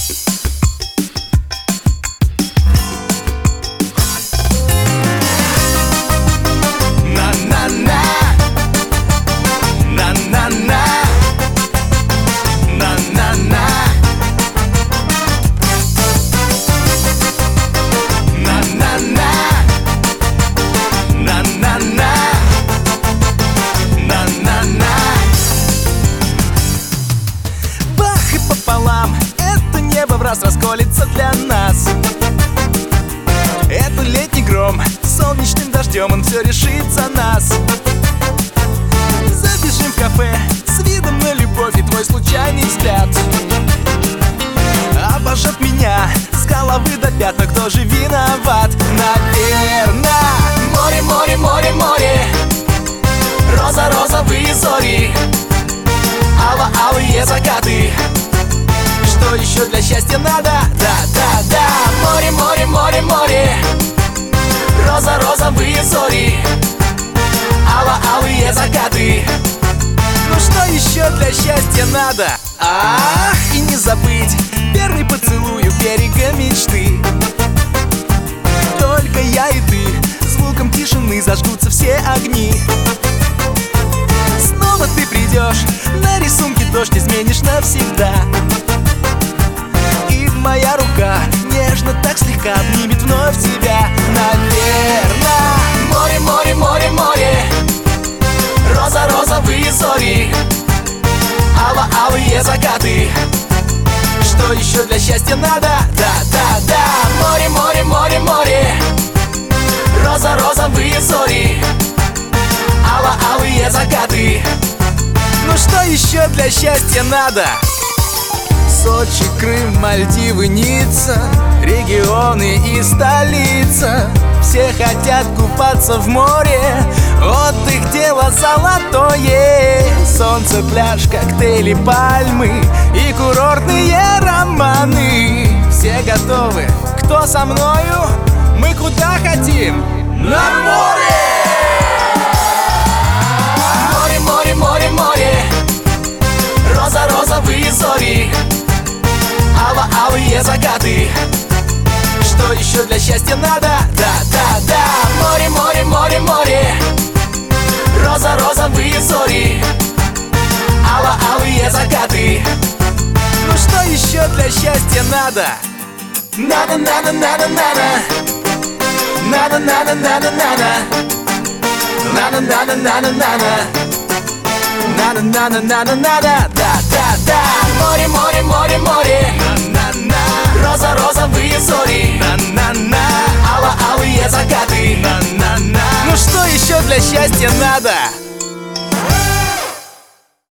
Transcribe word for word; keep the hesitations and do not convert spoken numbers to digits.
Это небо в раз расколется для нас. Это летний гром, солнечным дождем он все решит за нас. Забежим в кафе с видом на любовь и твой случайный взгляд обожжет меня с головы до пят, но кто же виноват? Наверно, море, море, море, море, роза, розовые зори, ало-алые закаты. Что еще для счастья надо? Да, да, да. Море, море, море, море, роза, розовые зори, ало-алые закаты. Ну что еще для счастья надо? Ах, и не забыть первый поцелуй у берега мечты. Только я и ты, звуком тишины зажгутся все огни. Снова ты придешь, на рисунке дождь изменишь навсегда. И моя рука нежно так слегка обнимет вновь тебя. Наверно, море, море, море, море, роза, розовые зори, ало-алые закаты. Что еще для счастья надо? Да, да, да. Море, море, море, море, роза, розовые зори, ало-алые закаты. Ну что еще для счастья надо? Сочи, Крым, Мальдивы, Ницца, регионы и столица. Все хотят купаться в море, отдых дело золотое. Солнце, пляж, коктейли, пальмы и курортные романы. Все готовы, кто со мною? Мы куда хотим? На море! Море, море, море, море, роза, розовые зори, ало-алые закаты. Что еще для счастья надо? Да, да, да. Море, море, море, море, роза, розовые зори, ало-алые закаты. Ну что еще для счастья надо? Надо, надо, надо, надо, надо, надо, надо, надо, надо, надо, надо, надо, надо, надо, надо, надо, да, да, да. Море, море, море, море, роза, розовые зори, ало-алые закаты. Ну что еще для счастья надо?